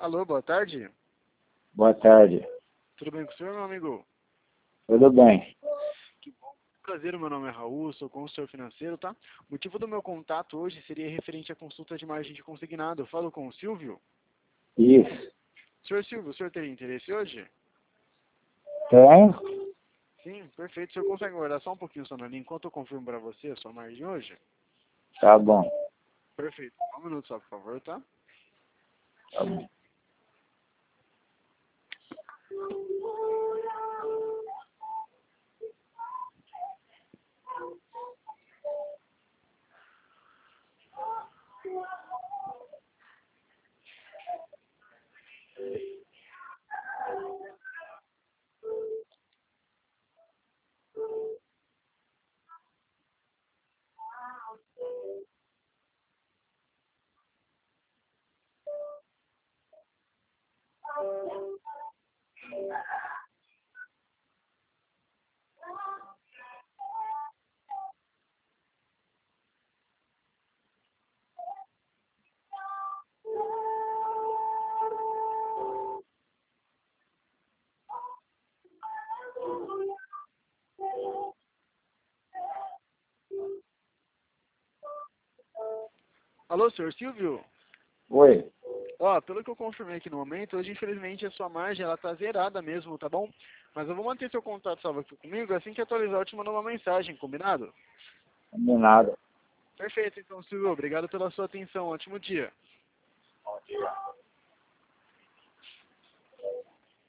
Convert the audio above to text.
Alô, boa tarde. Boa tarde. Tudo bem com o senhor, meu amigo? Tudo bem? Que bom. Prazer, meu nome é Raul, sou consultor financeiro, tá? O motivo do meu contato hoje seria referente à consulta de margem de consignado. Eu falo com o Silvio. Isso. Senhor Silvio, o senhor teria interesse hoje? Tenho? Sim, perfeito. O senhor consegue guardar só um pouquinho só na linha enquanto eu confirmo para você a sua margem hoje? Tá bom. Perfeito. Um minuto só, por favor, tá? Tá bom. Alô, senhor Silvio? Oi. Ó, pelo que eu confirmei aqui no momento, hoje infelizmente a sua margem ela tá zerada mesmo, tá bom? Mas eu vou manter seu contato salvo aqui comigo, assim que atualizar eu te mando uma mensagem, combinado? Combinado. Perfeito, então Silvio, obrigado pela sua atenção, ótimo dia. Bom dia.